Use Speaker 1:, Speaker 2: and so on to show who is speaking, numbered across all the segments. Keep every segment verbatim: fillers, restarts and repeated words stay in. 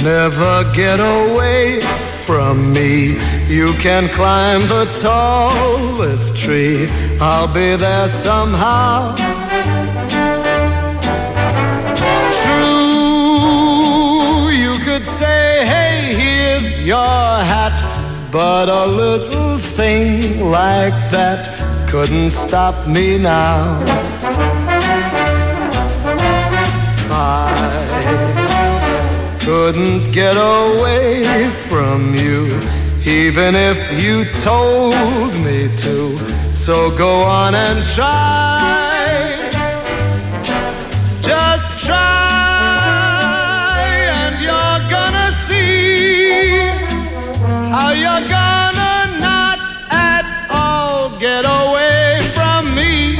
Speaker 1: never get away from me. You can climb the tallest tree, I'll be there somehow. True, you could say, hey, here's your hat, but a little thing like that couldn't stop me now. I couldn't get away from you, even if you told me to. So go on and try, just try, and you're gonna see how you're gonna not at all get away from me.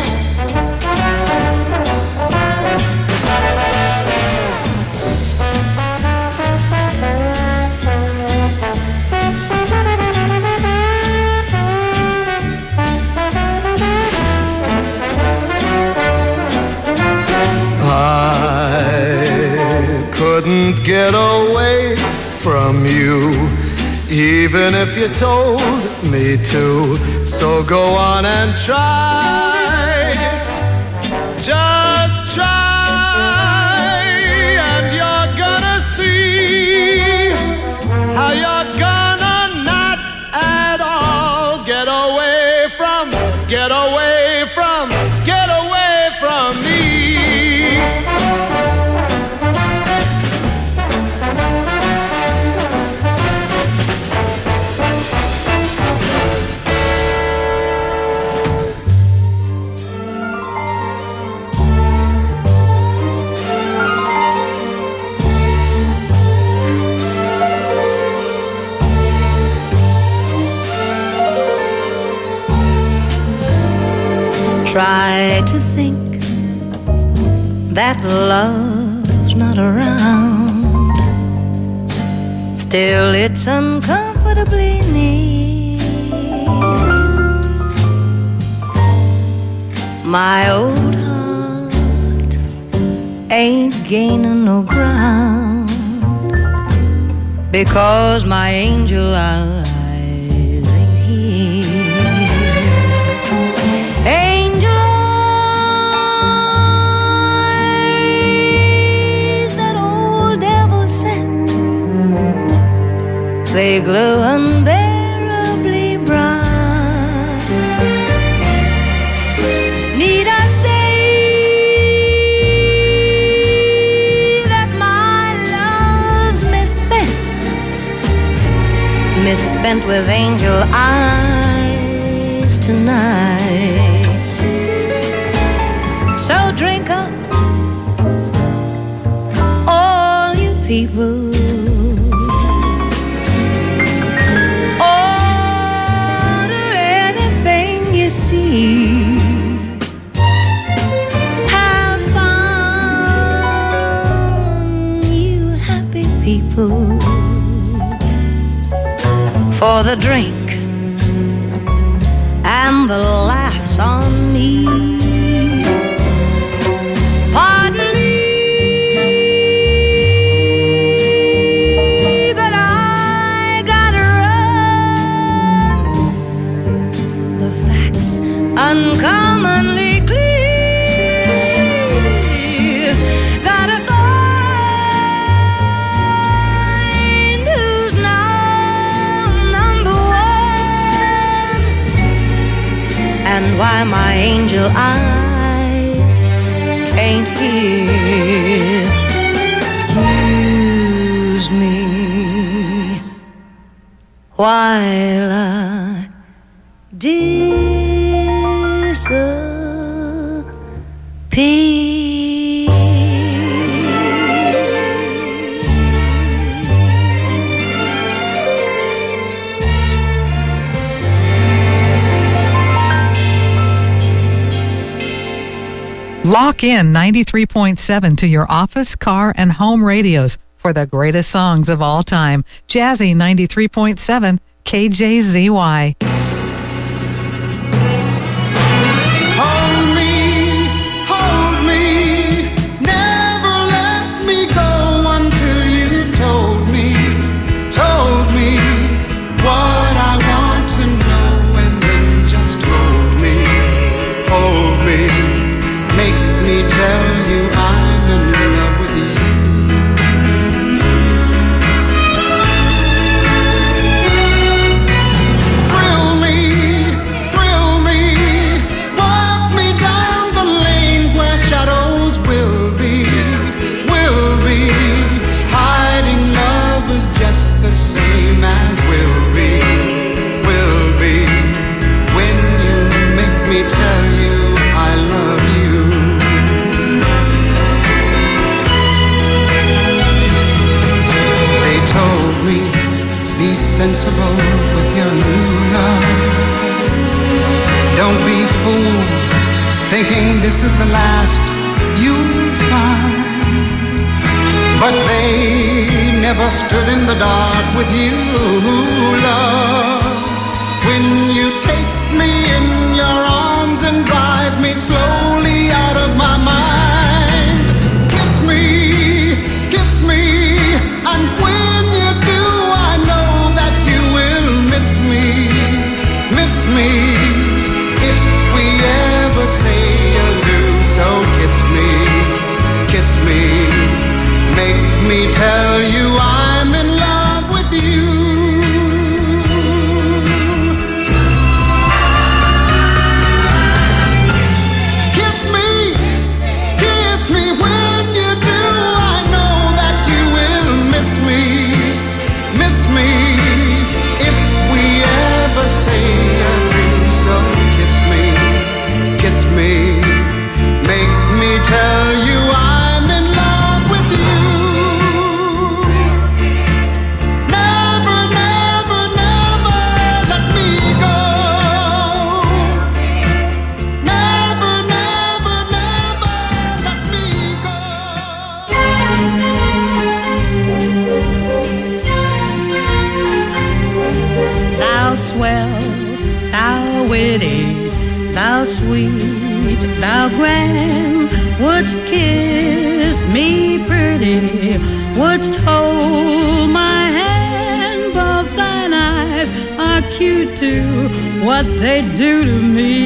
Speaker 1: I couldn't get away from you, even if you told me to. So go on and try, just try, and you're gonna see how you're gonna not at all get away from, get away from, get away from me.
Speaker 2: Try to think that love's not around, still it's uncomfortably near. My old heart ain't gaining no ground, because my angel eyes they glow unbearably bright. Need I say that my love's misspent, misspent with angel eyes tonight? So drink up, all you people, have fun, you happy people, for the drink and the laughs on me. Pardon me, but I gotta run. The facts uncommonly clear, gotta find who's now number one, and why my angel eyes ain't here. Excuse me while I disappear.
Speaker 3: Lock in ninety-three point seven to your office, car, and home radios for the greatest songs of all time. Jazzy ninety-three point seven, K J Z Y.
Speaker 4: Hold me, never let me go until you've told me but they never stood in the dark with you, love. When you take me in your arms and drive me slowly out of my mind, kiss me, kiss me, and when you do, I know that you will miss me, miss me, if we ever say adieu. So kiss me, kiss me, make me tell you I'm in love with you. Kiss me, kiss me, when you do, I know that you will miss me, miss me, if we ever say adieu. So kiss me, kiss me, make me tell you I'm in love with you. Never, never, never let me go. Never, never, never let me go.
Speaker 5: Thou swell, thou witty, thou sweet, thou grand, wouldst kiss me pretty, wouldst hold my hand, but thine eyes are cute to what they do to me.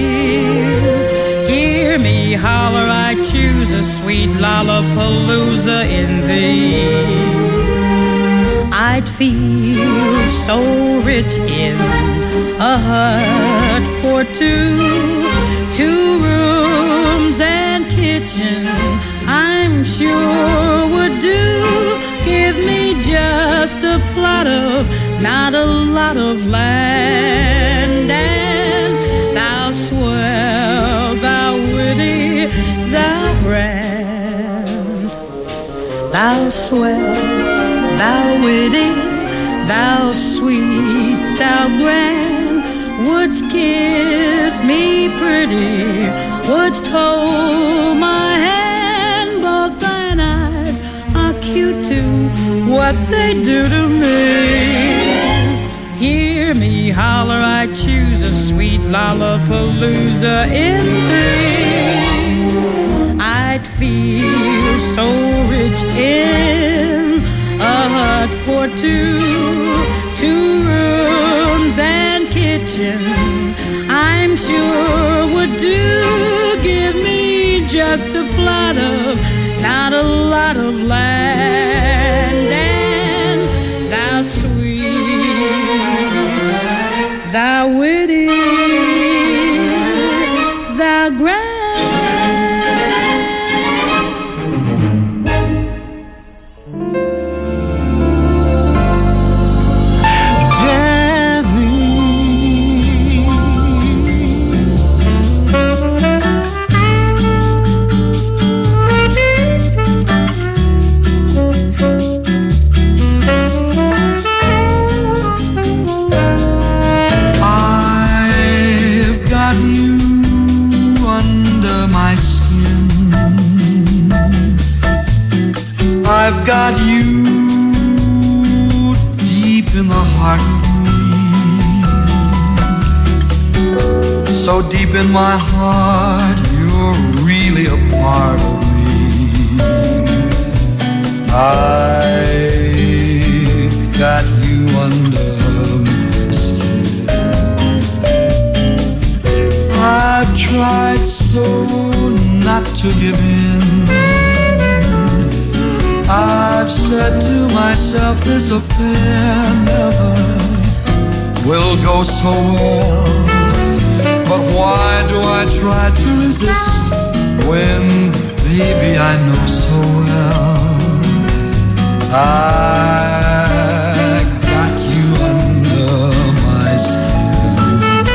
Speaker 5: Hear me holler, I choose a sweet lollapalooza in thee. I'd feel so rich in a hut for two, two rooms and kitchen, I'm sure would do. Give me just a plot of, not a lot of land, and thou swell, thou witty, thou grand, thou swell, thou witty, thou sweet, thou grand, wouldst kiss me pretty, wouldst hold my hand, but thine eyes are cute to what they do to me. Hear me holler, I choose a sweet lollapalooza in thee. I'd feel so rich in a hut for two, two rooms and kitchen, I'm sure would do. Give me just a plot of, not a lot of land, and thou sweet, thou witty, thou grand.
Speaker 6: I've got you deep in the heart of me, so deep in my heart, you're really a part of me. I've got you under my skin. I've tried so not to give in. I've said to myself, this affair never will go so well. But why do I try to resist when, baby, I know so well I got you under my skin.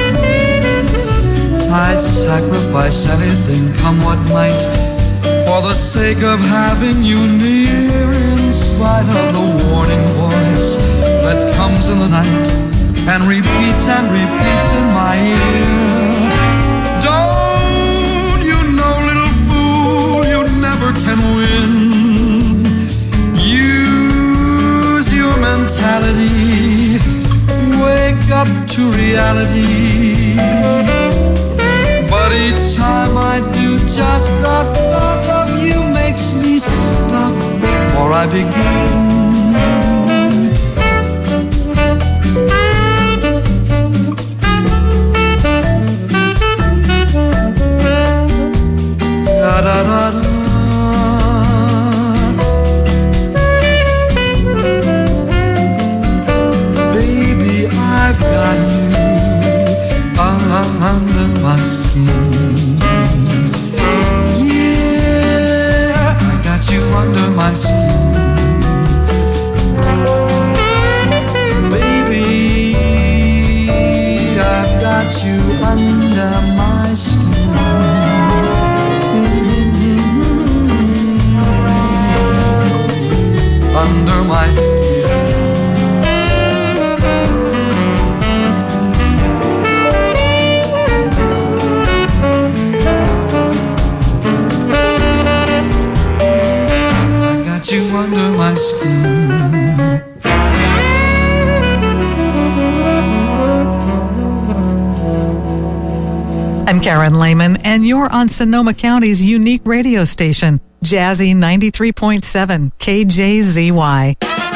Speaker 6: I'd sacrifice anything, come what might, for the sake of having you near, in spite of the warning voice that comes in the night and repeats and repeats in my ear. Don't you know, little fool, you never can win. I begin. Da da da da. Baby, I've got you under my skin. Yeah, I got you under my skin. Baby, I've got you under my skin. Under my skin. I got you under my skin.
Speaker 3: I'm Karen Lehman, and you're on Sonoma County's unique radio station, Jazzy ninety-three point seven K J Z Y.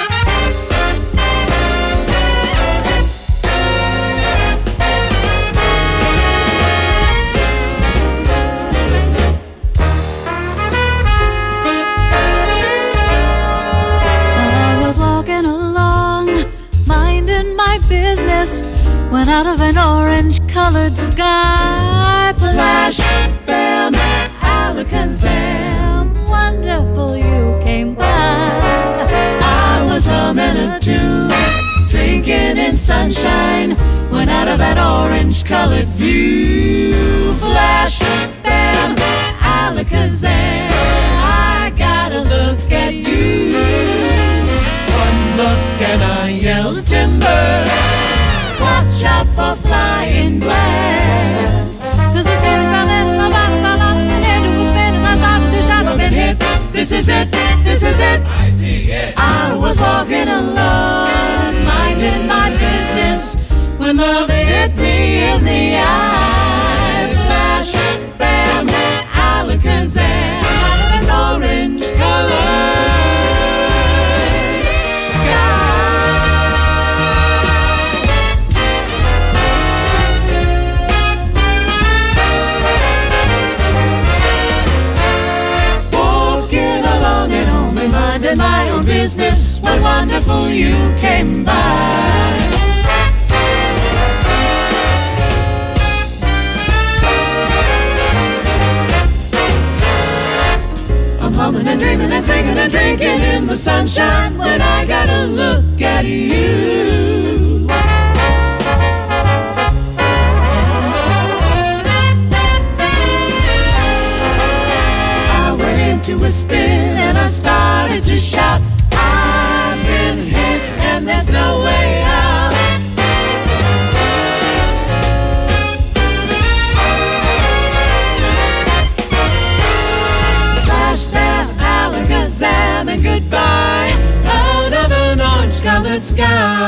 Speaker 7: I was walking along, minding my business, when out of an orange-colored sky, flash, bam, alakazam, wonderful you came by. I was humming a tune, drinking in sunshine, when out of that orange-colored view, flash, bam, alakazam, I gotta look at you. One look and I yelled timber, watch out for flying glass. Cause the ceiling fell in, the bottom fell off, and then it was spinning. I started to shout, I've been hit. This is it, this is it. I was walking alone, minding my business, when love hit me in the eye. Flash, bam, alakazam, out of an orange colored sky. Walking along and only minding my own business, when wonderful you came by. I'm humming and dreaming and singing and drinking in the sunshine, when I gotta look at you. I went into a spin and I started to shout, I've been hit and there's no way out. Flash, bam, alakazam, and goodbye, out of an orange-colored sky.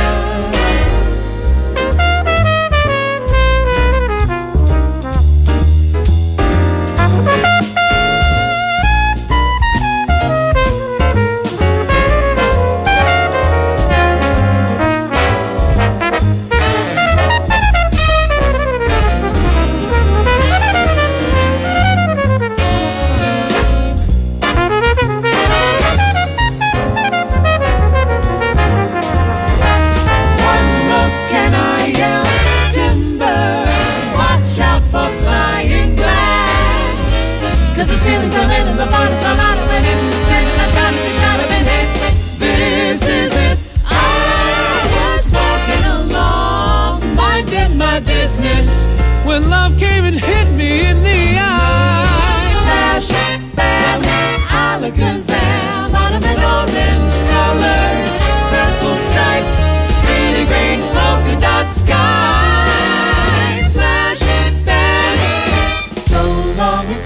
Speaker 5: When love came and hit me in the eye.
Speaker 7: Flash, bam, alakazam, out of an orange colored, purple striped, pretty green polka dot sky. Flash, bam, so long and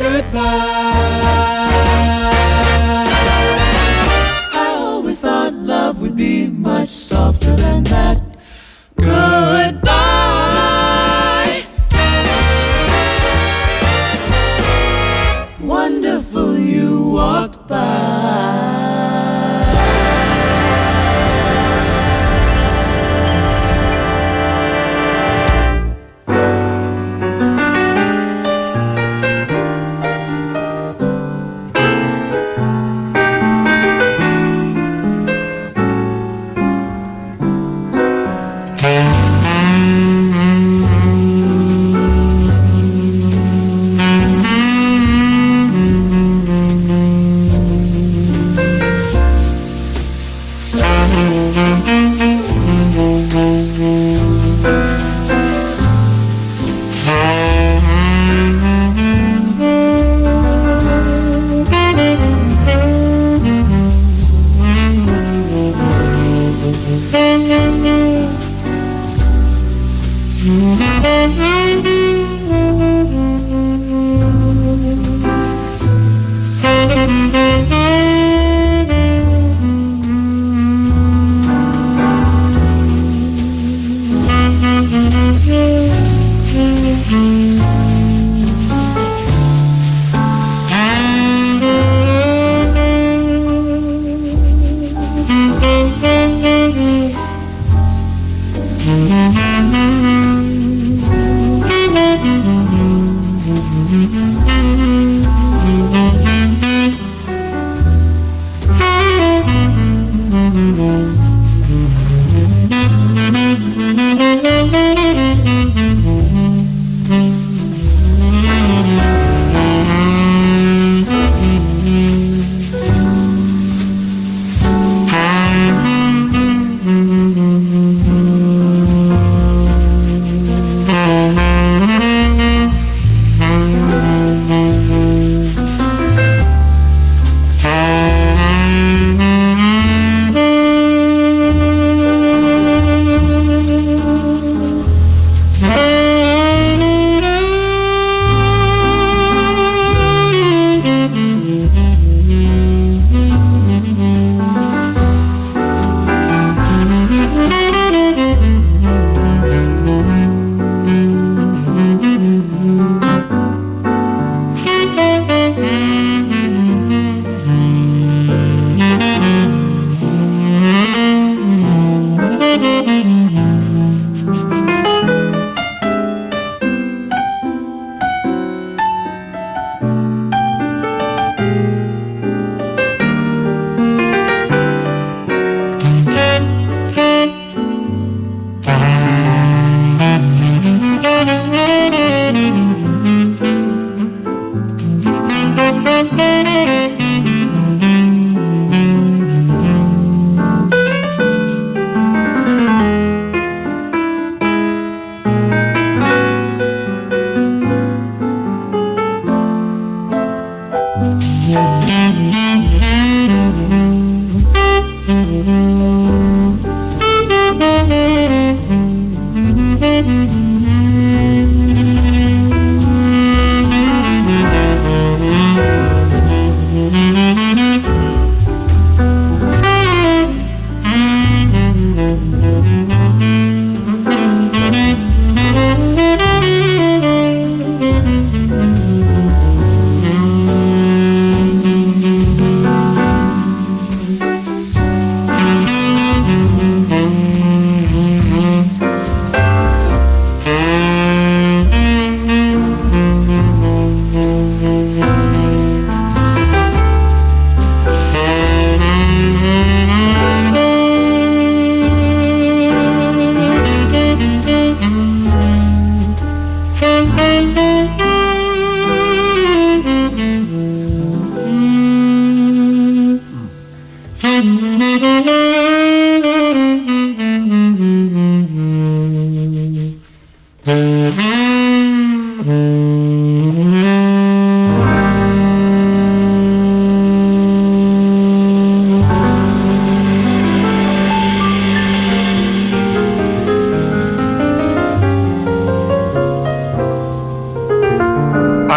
Speaker 7: goodbye. I always thought love would be much softer than that. Goodbye. Wonderful you walked by.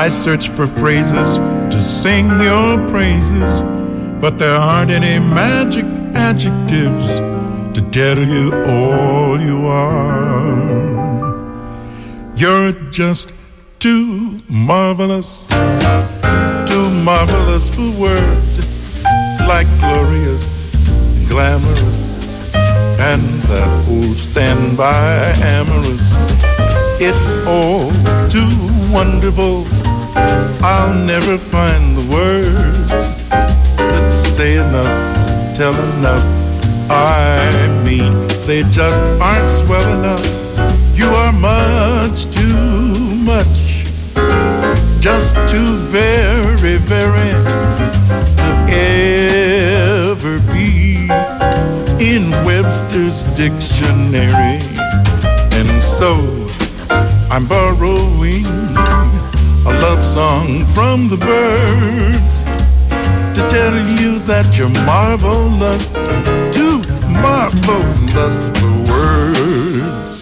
Speaker 8: I search for phrases to sing your praises, but there aren't any magic adjectives to tell you all you are. You're just too marvelous, too marvelous for words, like glorious, glamorous, and that old standby amorous. It's all too wonderful. I'll never find the words that say enough, tell enough. I mean, they just aren't swell enough. You are much too much, just too very, very to ever be in Webster's dictionary. And so I'm borrowing a love song from the birds to tell you that you're marvelous, too marvelous for words.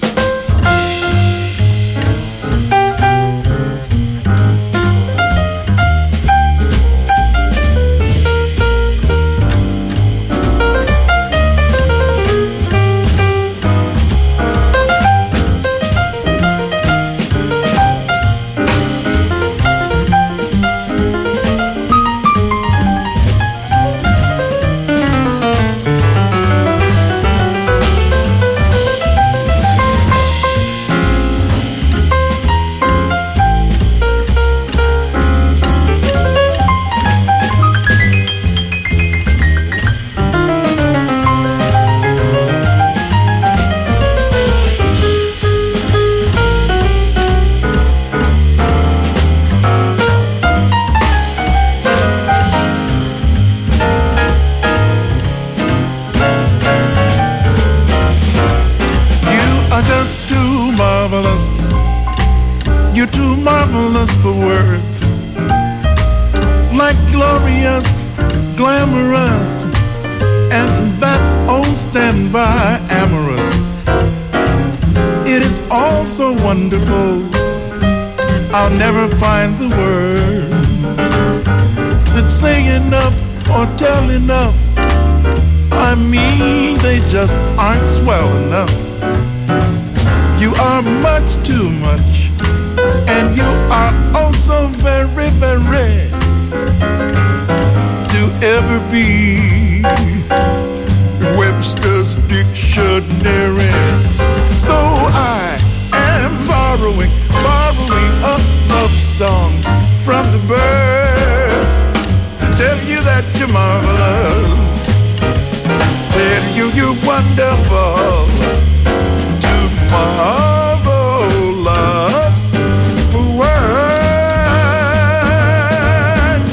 Speaker 8: You're too marvelous for words, like glorious, glamorous, and that old standby amorous. It is all so wonderful, I'll never find the words that say enough or tell enough. I mean, they just aren't swell enough. You are much too much, and you are oh so very, very to ever be Webster's dictionary. So I am borrowing, borrowing a love song from the birds to tell you that you're marvelous, tell you you're wonderful, too marvelous for words.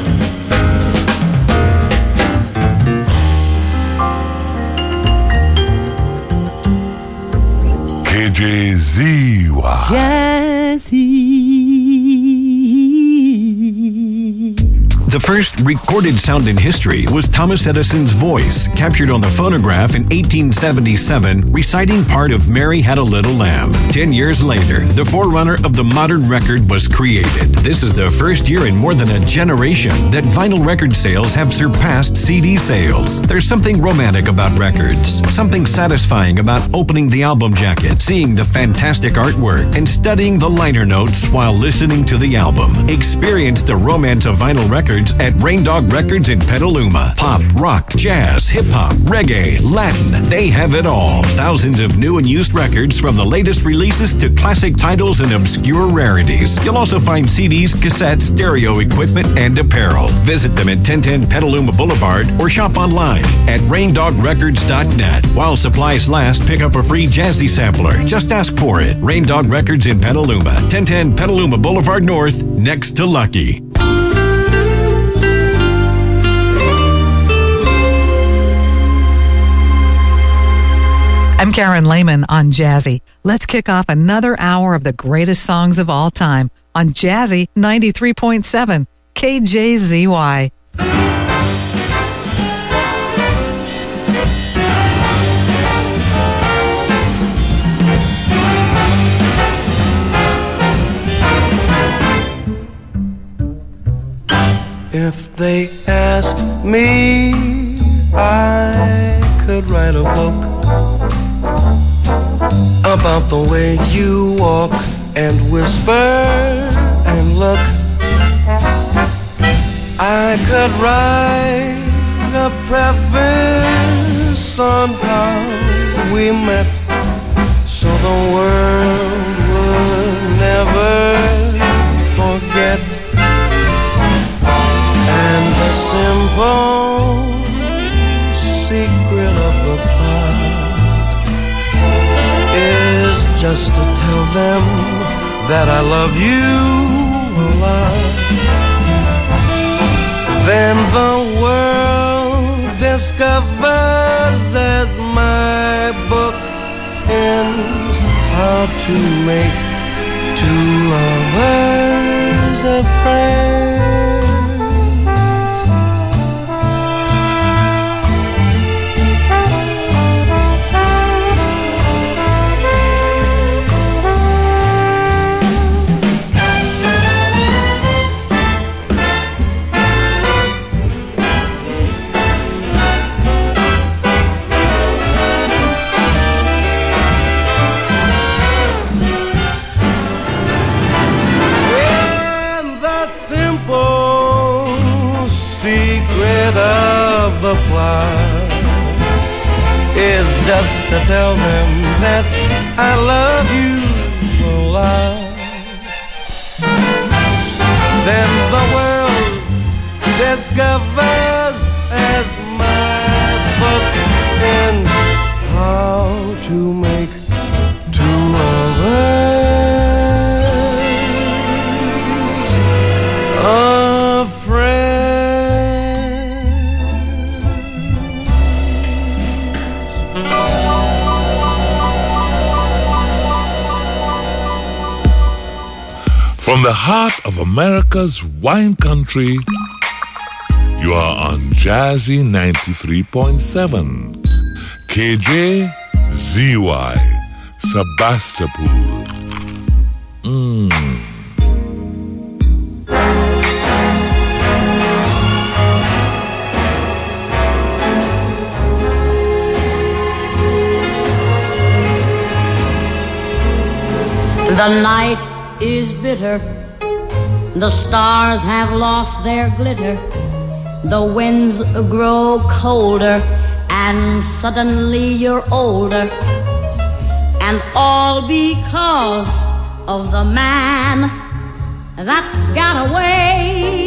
Speaker 9: K J Z Y
Speaker 7: Jazzy.
Speaker 10: The first recorded sound in history was Thomas Edison's voice, captured on the phonograph in eighteen seventy-seven, reciting part of Mary Had a Little Lamb. Ten years later, the forerunner of the modern record was created. This is the first year in more than a generation that vinyl record sales have surpassed C D sales. There's something romantic about records, something satisfying about opening the album jacket, seeing the fantastic artwork, and studying the liner notes while listening to the album. Experience the romance of vinyl records at Rain Dog Records in Petaluma. Pop, rock, jazz, hip-hop, reggae, Latin, they have it all. Thousands of new and used records, from the latest releases to classic titles and obscure rarities. You'll also find C Ds, cassettes, stereo equipment, and apparel. Visit them at ten ten Petaluma Boulevard or shop online at rain dog records dot net. While supplies last, pick up a free Jazzy sampler. Just ask for it. Rain Dog Records in Petaluma, ten ten Petaluma Boulevard North, next to Lucky.
Speaker 3: I'm Karen Lehman on Jazzy. Let's kick off another hour of the greatest songs of all time on Jazzy ninety-three point seven K J Z Y.
Speaker 6: If they asked me, I could write a book about the way you walk and whisper and look. I could write a preface on how we met, so the world would never forget. And the simple secret of the plot is just to tell them that I love you a lot. Then the world discovers as my book ends how to make two lovers a friend. Of the plot is just to tell them that I love you a lot. Then the world discovers as my book ends how to make two lovers a friend.
Speaker 9: From the heart of America's wine country, you are on Jazzy ninety-three point seven. K J Z Y, Sebastopol. Mmm.
Speaker 7: The night is bitter, the stars have lost their glitter, the winds grow colder, and suddenly you're older, and all because of the man that got away.